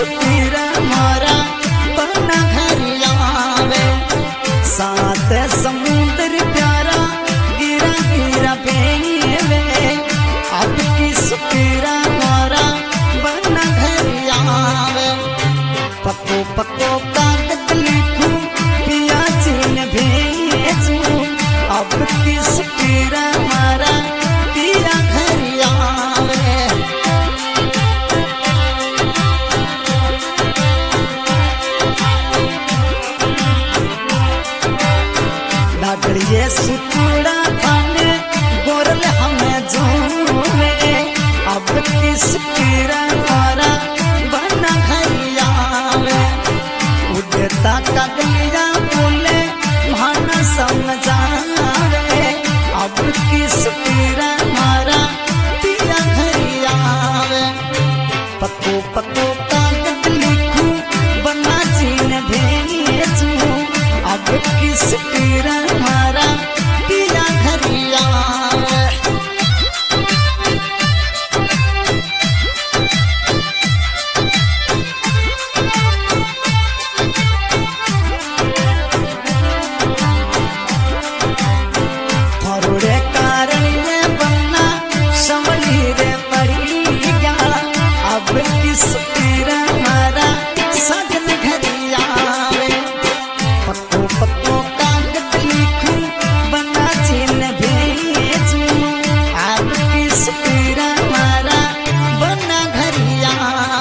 सुपीरा मारा बना घरिया वे सात समुद्र प्यारा गिरा गिरा बेवे अब की सुपीरा मारा बना घरिया वे पको पको कागज लिखूं पिया चीन भेजूं अब की सुपीरा मारा पिया घरिया वे ये सुकुड़ा खाने गोरल हमें झूमे अब किस कीरा मारा बना घरिया वे उड़ता कगलिया बोले माना समझावे अब किस कीरा मारा पिया घरिया वे पको पको कागज लिखूं बना चीन भेजूं अब किस कीरा मारा पिया घरिया थोड़े कारण ये बनना संभली रे पड़ी गया अब किस कीरा मारा सजन घरिया पक्को पक्को कागज लिखूं बना चीन भेजूं अब किस कीरा मारा बना घरिया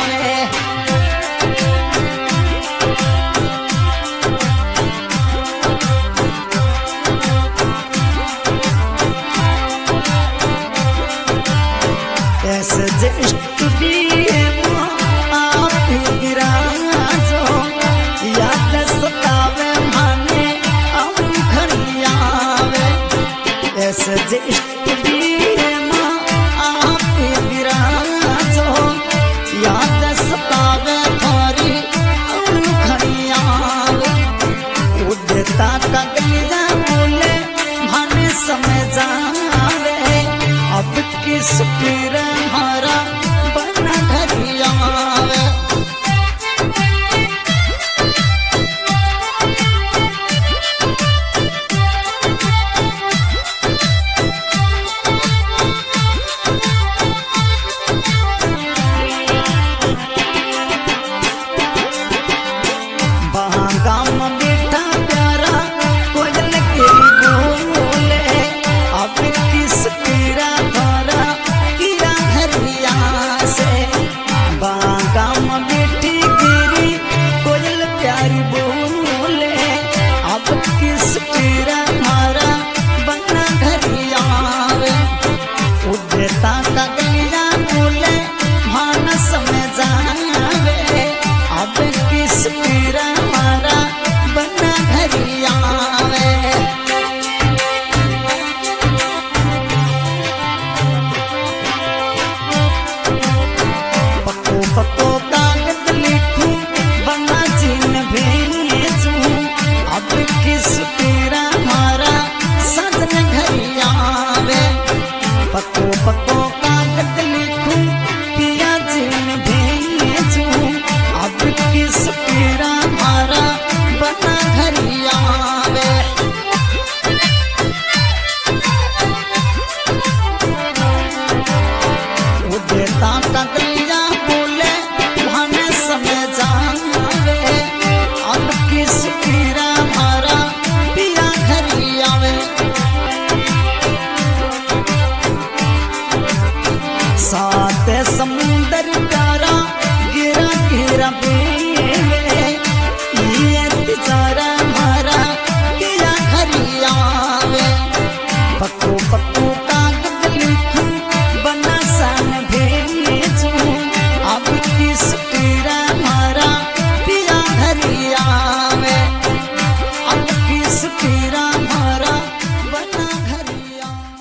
ऐसे जे स्टूडियो आप गिरा जो याद सतावे माने हम घरिया ऐसे जे